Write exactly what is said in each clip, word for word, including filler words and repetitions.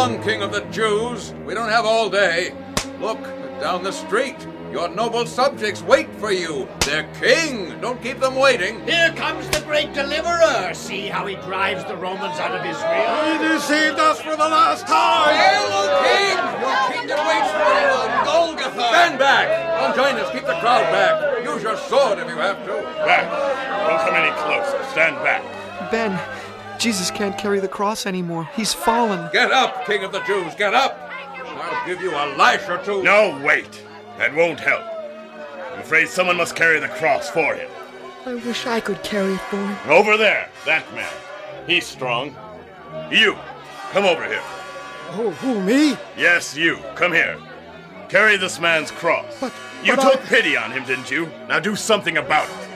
along, King of the Jews. We don't have all day. Look, down the street. Your noble subjects wait for you. Their king. Don't keep them waiting. Here comes the great deliverer. See how he drives the Romans out of Israel. He deceived us for the last time. Hail, O king! Your kingdom waits for you on Golgotha. Stand back. Longinus, keep the crowd back. Use your sword if you have to. Back. Don't come any closer. Stand back. Ben, Jesus can't carry the cross anymore. He's fallen. Get up, King of the Jews. Get up. I'll give you a lash or two. No, wait. That won't help. I'm afraid someone must carry the cross for him. I wish I could carry it for him. Over there, that man. He's strong. You, come over here. Oh, who, me? Yes, you. Come here. Carry this man's cross. But, you but took I... pity on him, didn't you? Now do something about it.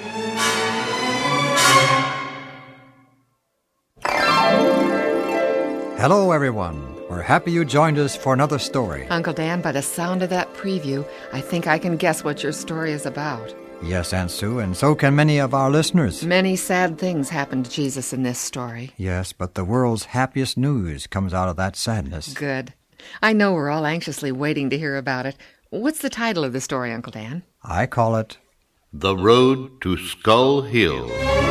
Hello, everyone. We're happy you joined us for another story. Uncle Dan, by the sound of that preview, I think I can guess what your story is about. Yes, Aunt Sue, and so can many of our listeners. Many sad things happened to Jesus in this story. Yes, but the world's happiest news comes out of that sadness. Good. I know we're all anxiously waiting to hear about it. What's the title of the story, Uncle Dan? I call it The Road to Skull Hill.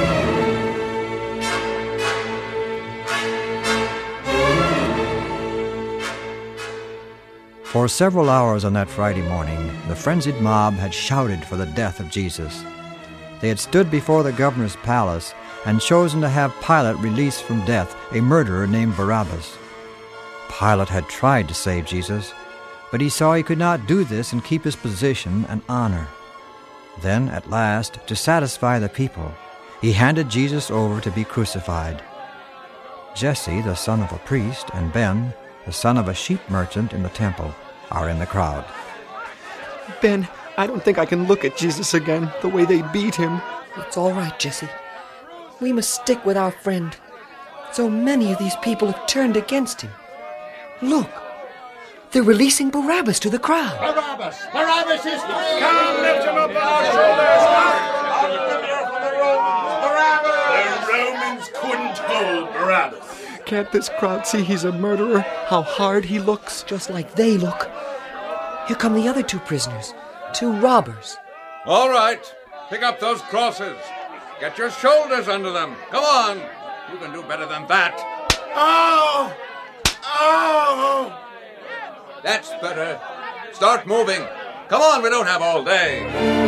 For several hours on that Friday morning, the frenzied mob had shouted for the death of Jesus. They had stood before the governor's palace and chosen to have Pilate release from death a murderer named Barabbas. Pilate had tried to save Jesus, but he saw he could not do this and keep his position and honor. Then, at last, to satisfy the people, he handed Jesus over to be crucified. Jesse, the son of a priest, and Ben, the son of a sheep merchant in the temple, are in the crowd. Ben, I don't think I can look at Jesus again, the way they beat him. It's all right, Jesse. We must stick with our friend. So many of these people have turned against him. Look, they're releasing Barabbas to the crowd. Barabbas! Barabbas is free! Come, lift him up on our shoulders! Come here from the Romans! Barabbas! The Romans couldn't hold Barabbas. Can't this crowd see he's a murderer? How hard he looks. Just like they look. Here come the other two prisoners. Two robbers. All right. Pick up those crosses. Get your shoulders under them. Come on. You can do better than that. Oh! Oh! That's better. Start moving. Come on, we don't have all day.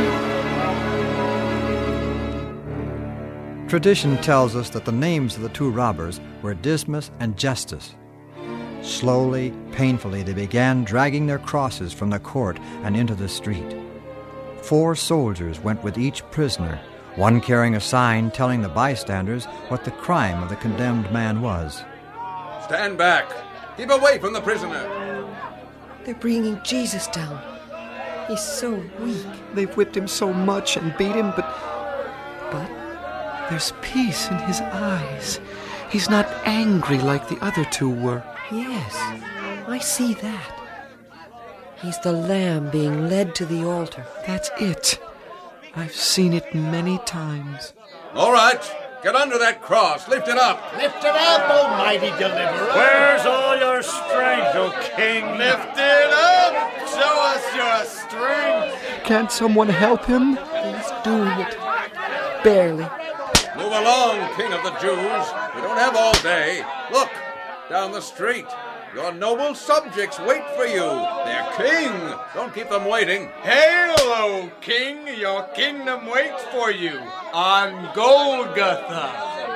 Tradition tells us that the names of the two robbers were Dismas and Justus. Slowly, painfully, they began dragging their crosses from the court and into the street. Four soldiers went with each prisoner, one carrying a sign telling the bystanders what the crime of the condemned man was. Stand back. Keep away from the prisoner. They're bringing Jesus down. He's so weak. They've whipped him so much and beat him, but... But there's peace in his eyes. He's not angry like the other two were. Yes, I see that. He's the lamb being led to the altar. That's it. I've seen it many times. All right. Get under that cross. Lift it up. Lift it up, almighty deliverer. Where's all your strength, O king? Lift it up! Show us your strength! Can't someone help him? He's doing it. Barely. Move along, King of the Jews. We don't have all day. Look, down the street. Your noble subjects wait for you. Their king. Don't keep them waiting. Hail, O king! Your kingdom waits for you on Golgotha.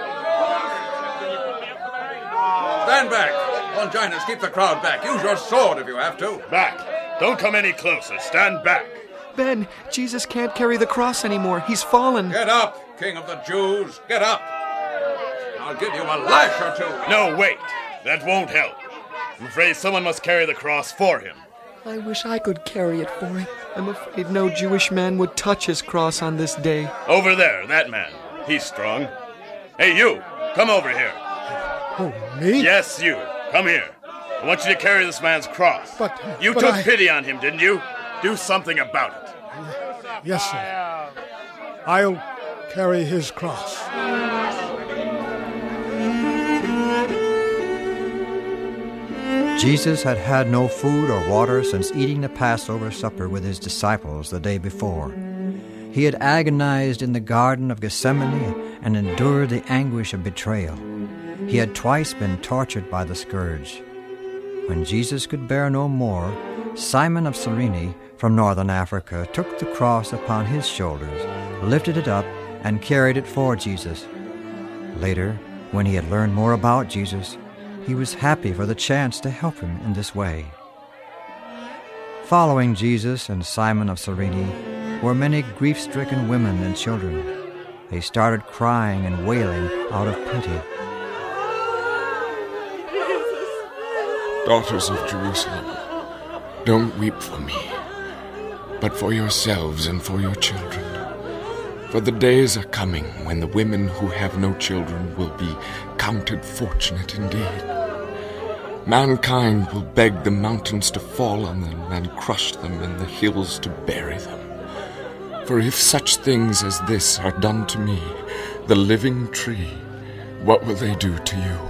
Stand back. Longinus, keep the crowd back. Use your sword if you have to. Back. Don't come any closer. Stand back. Ben, Jesus can't carry the cross anymore. He's fallen. Get up, King of the Jews. Get up. I'll give you a lash or two. No, wait. That won't help. I'm afraid someone must carry the cross for him. I wish I could carry it for him. I'm afraid no Jewish man would touch his cross on this day. Over there, that man. He's strong. Hey, you. Come over here. Oh, me? Yes, you. Come here. I want you to carry this man's cross. But, you but took I... pity on him, didn't you? Do something about it. Yes, sir. I'll carry his cross. Jesus had had no food or water since eating the Passover supper with his disciples the day before. He had agonized in the Garden of Gethsemane and endured the anguish of betrayal. He had twice been tortured by the scourge. When Jesus could bear no more, Simon of Cyrene from northern Africa took the cross upon his shoulders, lifted it up, and carried it for Jesus. Later, when he had learned more about Jesus, he was happy for the chance to help him in this way. Following Jesus and Simon of Cyrene were many grief-stricken women and children. They started crying and wailing out of pity. Daughters of Jerusalem, don't weep for me, but for yourselves and for your children. For the days are coming when the women who have no children will be counted fortunate indeed. Mankind will beg the mountains to fall on them and crush them and the hills to bury them. For if such things as this are done to me, the living tree, what will they do to you?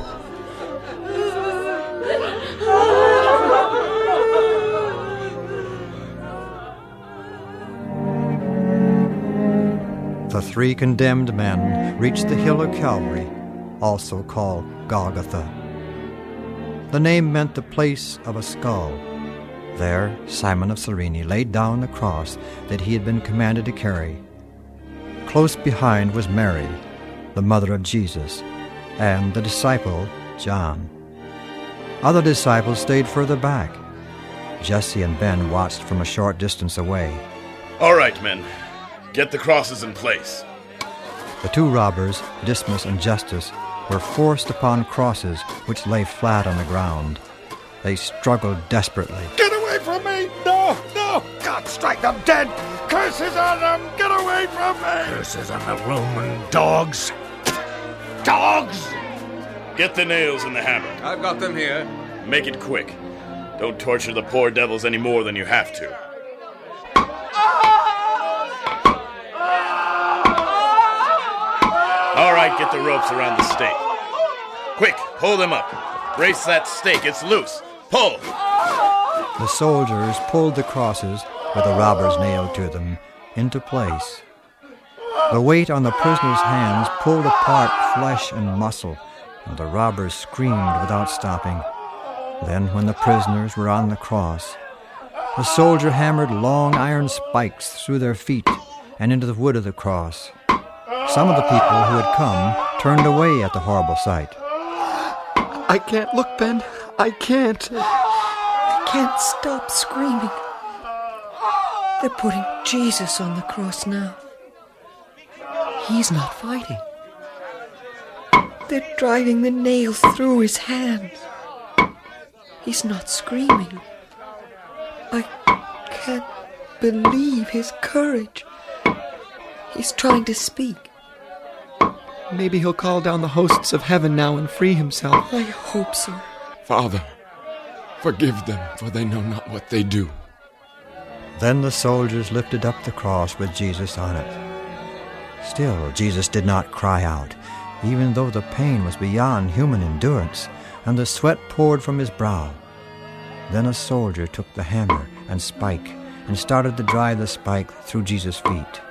The three condemned men reached the hill of Calvary, also called Golgotha. The name meant the place of a skull. There, Simon of Cyrene laid down the cross that he had been commanded to carry. Close behind was Mary, the mother of Jesus, and the disciple, John. Other disciples stayed further back. Jesse and Ben watched from a short distance away. All right, men. Get the crosses in place. The two robbers, Dismas and Justus, were forced upon crosses which lay flat on the ground. They struggled desperately. Get away from me! No, no! God strike them dead! Curses on them! Get away from me! Curses on the Roman dogs! Dogs! Get the nails and the hammer. I've got them here. Make it quick. Don't torture the poor devils any more than you have to. All right, get the ropes around the stake. Quick, pull them up. Brace that stake, it's loose. Pull! The soldiers pulled the crosses, with the robbers nailed to them, into place. The weight on the prisoners' hands pulled apart flesh and muscle, and the robbers screamed without stopping. Then, when the prisoners were on the cross, the soldier hammered long iron spikes through their feet and into the wood of the cross. Some of the people who had come turned away at the horrible sight. I can't look, Ben. I can't. I can't stop screaming. They're putting Jesus on the cross now. He's not fighting. They're driving the nails through his hands. He's not screaming. I can't believe his courage. He's trying to speak. Maybe he'll call down the hosts of heaven now and free himself. I hope so. Father, forgive them, for they know not what they do. Then the soldiers lifted up the cross with Jesus on it. Still, Jesus did not cry out, even though the pain was beyond human endurance, and the sweat poured from his brow. Then a soldier took the hammer and spike and started to drive the spike through Jesus' feet.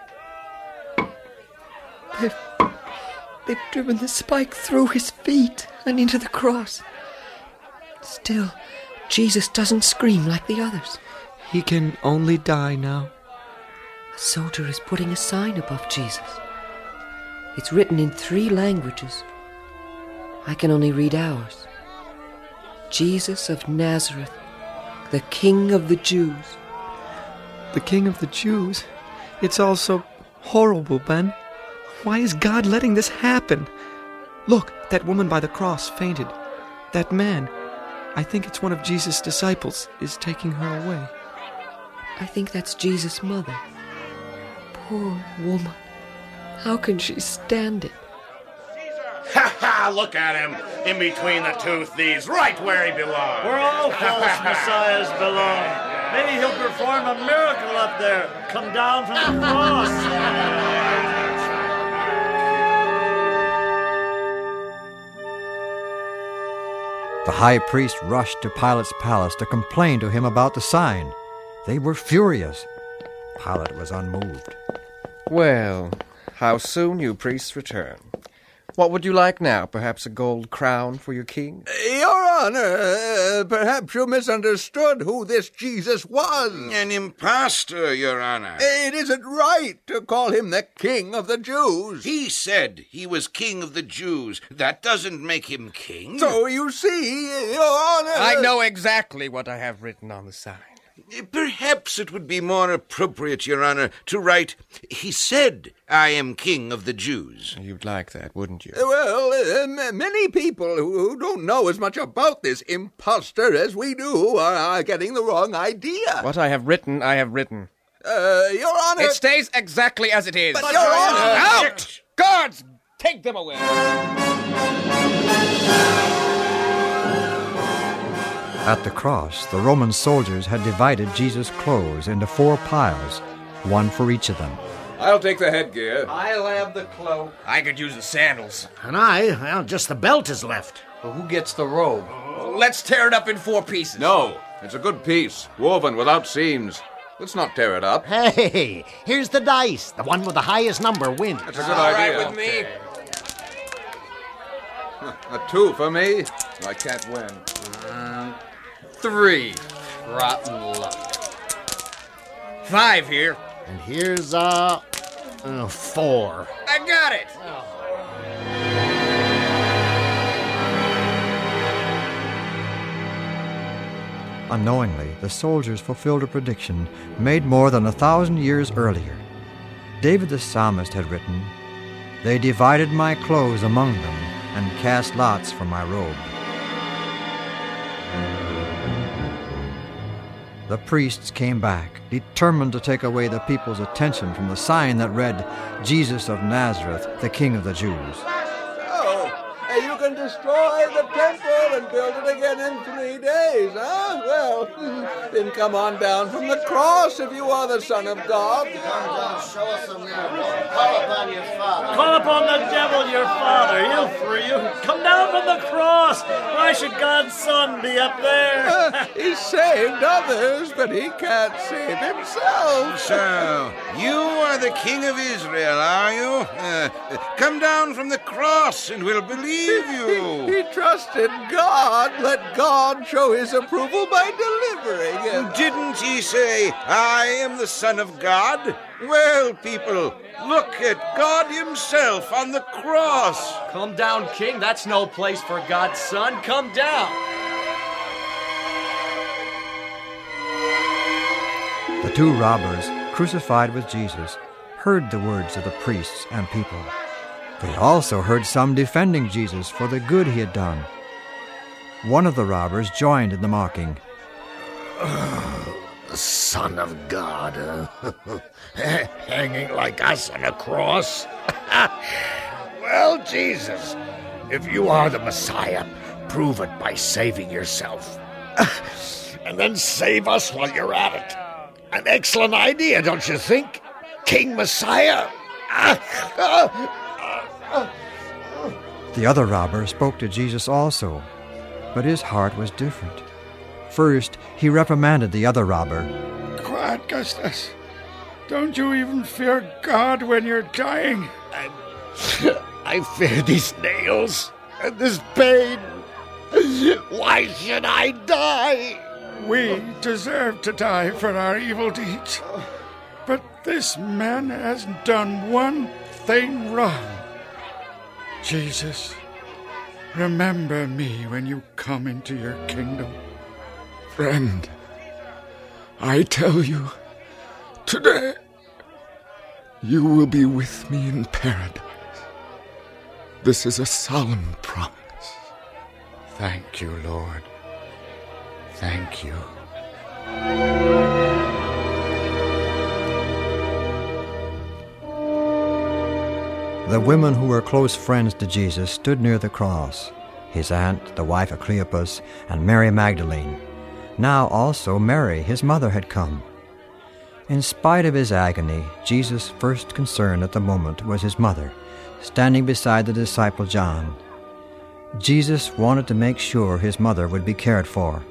They've, they've driven the spike through his feet and into the cross. Still, Jesus doesn't scream like the others. He can only die now. A soldier is putting a sign above Jesus. It's written in three languages. I can only read ours. Jesus of Nazareth, the King of the Jews. The King of the Jews? It's all so horrible, Ben. Why is God letting this happen? Look, that woman by the cross fainted. That man, I think it's one of Jesus' disciples, is taking her away. I think that's Jesus' mother. Poor woman. How can she stand it? Ha ha! Look at him! In between the two thieves, right where he belongs! Where all false messiahs belong. Maybe he'll perform a miracle up there. Come down from the cross. The high priest rushed to Pilate's palace to complain to him about the sign. They were furious. Pilate was unmoved. Well, how soon you priests return. What would you like now? Perhaps a gold crown for your king? Your Honor, uh, perhaps you misunderstood who this Jesus was. An impostor, Your Honor. It isn't right to call him the King of the Jews. He said he was King of the Jews. That doesn't make him king. So you see, Your Honor... I know exactly what I have written on the sign. Perhaps it would be more appropriate, Your Honor, to write, he said, I am King of the Jews. You'd like that, wouldn't you? Well, uh, m- many people who, who don't know as much about this impostor as we do are, are getting the wrong idea. What I have written, I have written. Uh, Your Honor... It stays exactly as it is. But, Your Honor... Out! Guards, take them away! At the cross, the Roman soldiers had divided Jesus' clothes into four piles, one for each of them. I'll take the headgear. I'll have the cloak. I could use the sandals. And I, well, just the belt is left. Well, who gets the robe? Let's tear it up in four pieces. No, it's a good piece, woven without seams. Let's not tear it up. Hey, here's the dice. The one with the highest number wins. That's a good All idea. right with me. A two for me. I can't win. Um, three. Rotten luck. Five here. And here's, uh, uh four. I got it. Unknowingly, the soldiers fulfilled a prediction made more than a thousand years earlier. David the psalmist had written, "They divided my clothes among them and cast lots for my robe." The priests came back, determined to take away the people's attention from the sign that read, "Jesus of Nazareth, the King of the Jews." So, you can destroy the temple and build it again in three days, huh? Well, then come on down from the cross if you are the Son of God. Come down, show us a miracle. Call upon your Father. Call upon the devil, your father. He'll free you. Come down from the cross. Why should God's Son be up there? Uh, he saved others, but he can't save himself. So, you are the King of Israel, are you? Uh, come down from the cross and we'll believe you. He, he trusted God. Let God show his approval by delivering him. Didn't he say, I am the Son of God? Well, people, look at God himself on the cross. Come down, King. That's no place for God's Son. Come down. The two robbers, crucified with Jesus, heard the words of the priests and people. They also heard some defending Jesus for the good he had done. One of the robbers joined in the mocking. The Son of God, uh, hanging like us on a cross. Well, Jesus, if you are the Messiah, prove it by saving yourself. And then save us while you're at it. An excellent idea, don't you think? King Messiah. The other robber spoke to Jesus also, but his heart was different. First, he reprimanded the other robber. Quiet, Gustus. Don't you even fear God when you're dying? I, I fear these nails and this pain. Why should I die? We deserve to die for our evil deeds. But this man has done one thing wrong. Jesus, remember me when you come into your kingdom. Friend, I tell you, today you will be with me in paradise. This is a solemn promise. Thank you, Lord. Thank you. The women who were close friends to Jesus stood near the cross, his aunt, the wife of Cleopas, and Mary Magdalene. Now also Mary, his mother, had come. In spite of his agony, Jesus' first concern at the moment was his mother, standing beside the disciple John. Jesus wanted to make sure his mother would be cared for.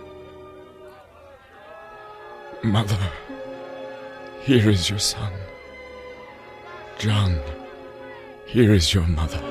Mother, here is your son. John, here is your mother.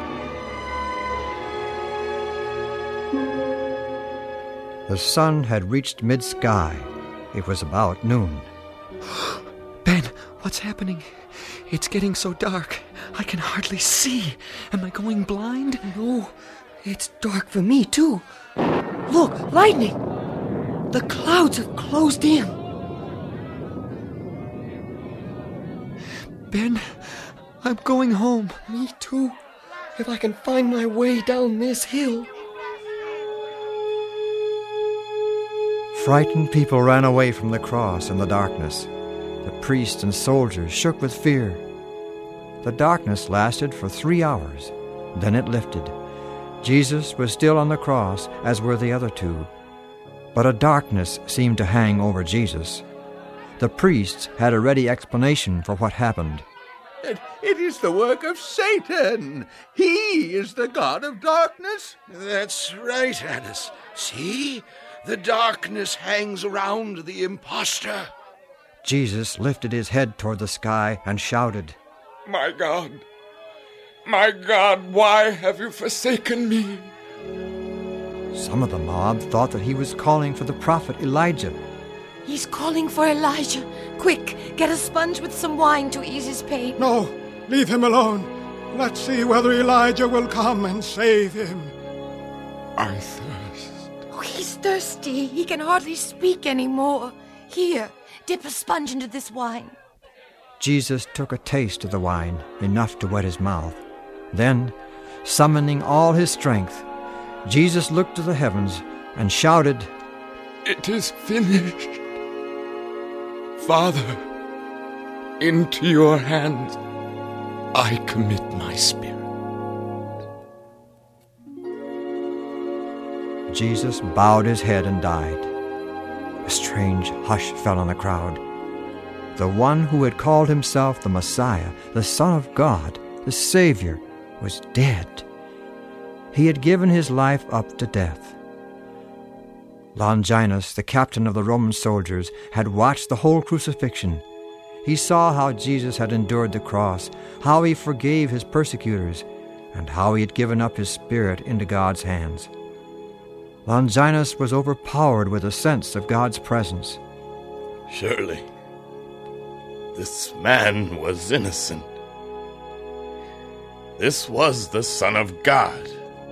The sun had reached mid-sky. It was about noon. Ben, what's happening? It's getting so dark. I can hardly see. Am I going blind? No, it's dark for me, too. Look, lightning! The clouds have closed in. Ben, I'm going home. Me too, if I can find my way down this hill. Frightened people ran away from the cross in the darkness. The priests and soldiers shook with fear. The darkness lasted for three hours. Then it lifted. Jesus was still on the cross, as were the other two. But a darkness seemed to hang over Jesus. The priests had a ready explanation for what happened. It, it is the work of Satan. He is the god of darkness. That's right, Annas. See? The darkness hangs around the impostor. Jesus lifted his head toward the sky and shouted, My God, my God, why have you forsaken me? Some of the mob thought that he was calling for the prophet Elijah. He's calling for Elijah. Quick, get a sponge with some wine to ease his pain. No, leave him alone. Let's see whether Elijah will come and save him. I thirst. Oh, he's thirsty. He can hardly speak anymore. Here, dip a sponge into this wine. Jesus took a taste of the wine, enough to wet his mouth. Then, summoning all his strength, Jesus looked to the heavens and shouted, It is finished. Father, into your hands I commit my spirit. Jesus bowed his head and died. A strange hush fell on the crowd. The one who had called himself the Messiah, the Son of God, the Savior, was dead. He had given his life up to death. Longinus, the captain of the Roman soldiers, had watched the whole crucifixion. He saw how Jesus had endured the cross, how he forgave his persecutors, and how he had given up his spirit into God's hands. Longinus was overpowered with a sense of God's presence. Surely, this man was innocent. This was the Son of God.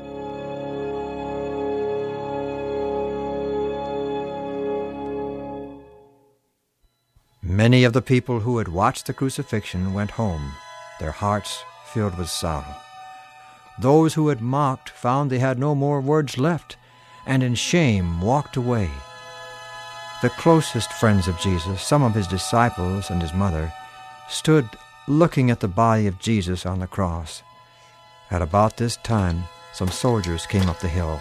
Many of the people who had watched the crucifixion went home, their hearts filled with sorrow. Those who had mocked found they had no more words left, and in shame walked away. The closest friends of Jesus, some of his disciples and his mother, stood looking at the body of Jesus on the cross. At about this time, some soldiers came up the hill.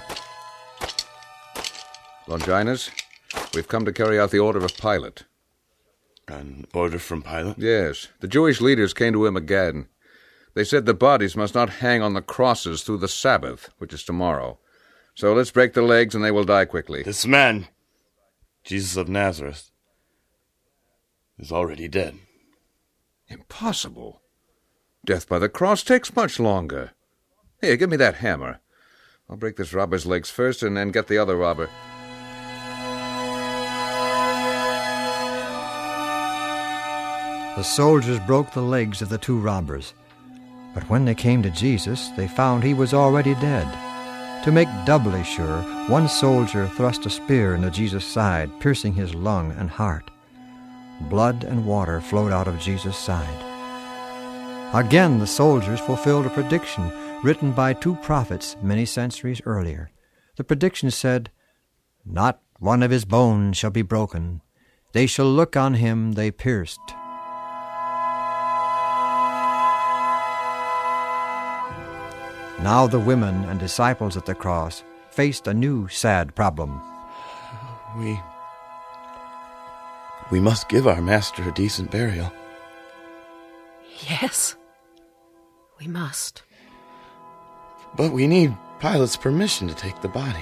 Longinus, we've come to carry out the order of Pilate. An order from Pilate? Yes. The Jewish leaders came to him again. They said the bodies must not hang on the crosses through the Sabbath, which is tomorrow. So let's break the legs and they will die quickly. This man, Jesus of Nazareth, is already dead. Impossible. Death by the cross takes much longer. Here, give me that hammer. I'll break this robber's legs first and then get the other robber. The soldiers broke the legs of the two robbers. But when they came to Jesus, they found he was already dead. To make doubly sure, one soldier thrust a spear into Jesus' side, piercing his lung and heart. Blood and water flowed out of Jesus' side. Again the soldiers fulfilled a prediction written by two prophets many centuries earlier. The prediction said, "Not one of his bones shall be broken. They shall look on him they pierced." Now the women and disciples at the cross faced a new sad problem. We... We must give our master a decent burial. Yes, we must. But we need Pilate's permission to take the body.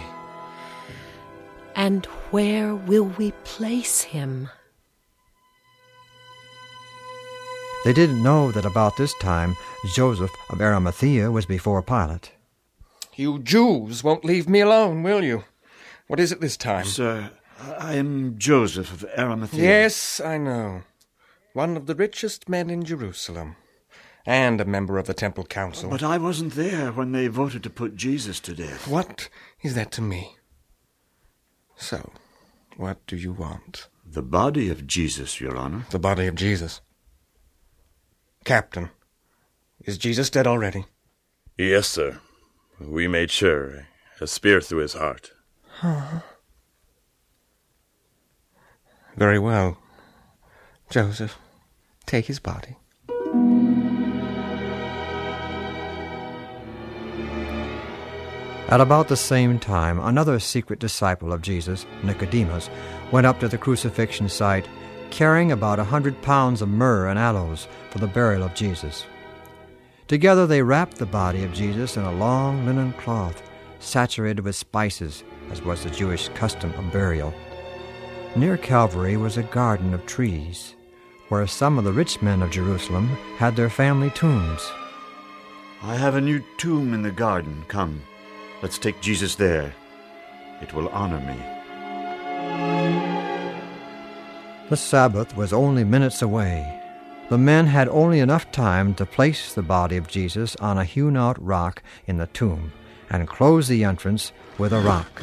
And where will we place him? They didn't know that about this time Joseph of Arimathea was before Pilate. You Jews won't leave me alone, will you? What is it this time? Sir, I am Joseph of Arimathea. Yes, I know. One of the richest men in Jerusalem. And a member of the Temple Council. But I wasn't there when they voted to put Jesus to death. What is that to me? So, what do you want? The body of Jesus, Your Honor. The body of Jesus. Captain, is Jesus dead already? Yes, sir. We made sure. A spear through his heart. Huh. Very well. Joseph, take his body. At about the same time, another secret disciple of Jesus, Nicodemus, went up to the crucifixion site, carrying about a hundred pounds of myrrh and aloes for the burial of Jesus. Together they wrapped the body of Jesus in a long linen cloth, saturated with spices, as was the Jewish custom of burial. Near Calvary was a garden of trees, where some of the rich men of Jerusalem had their family tombs. I have a new tomb in the garden. Come, let's take Jesus there. It will honor me. The Sabbath was only minutes away. The men had only enough time to place the body of Jesus on a hewn-out rock in the tomb and close the entrance with a rock.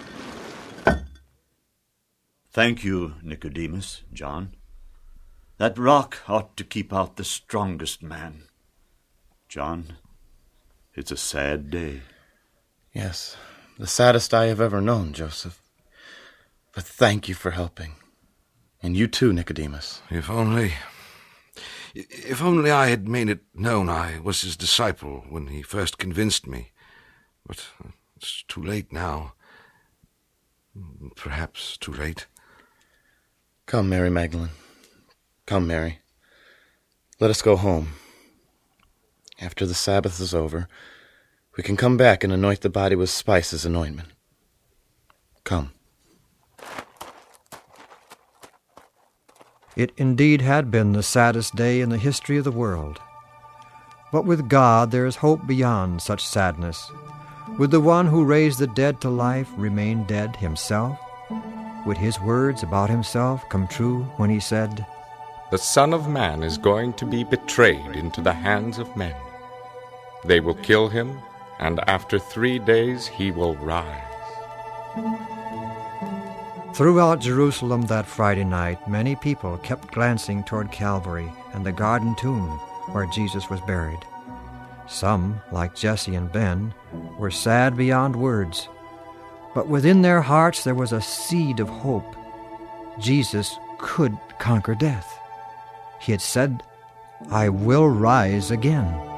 Thank you, Nicodemus, John. That rock ought to keep out the strongest man. John, it's a sad day. Yes, the saddest I have ever known, Joseph. But thank you for helping. And you too, Nicodemus. If only... If only I had made it known I was his disciple when he first convinced me. But it's too late now. Perhaps too late. Come, Mary Magdalene. Come, Mary. Let us go home. After the Sabbath is over, we can come back and anoint the body with spices and ointment. Come. It indeed had been the saddest day in the history of the world. But with God there is hope beyond such sadness. Would the one who raised the dead to life remain dead himself? Would his words about himself come true when he said, "The Son of Man is going to be betrayed into the hands of men. They will kill him, and after three days he will rise." Throughout Jerusalem that Friday night, many people kept glancing toward Calvary and the garden tomb where Jesus was buried. Some, like Jesse and Ben, were sad beyond words. But within their hearts there was a seed of hope. Jesus could conquer death. He had said, "I will rise again."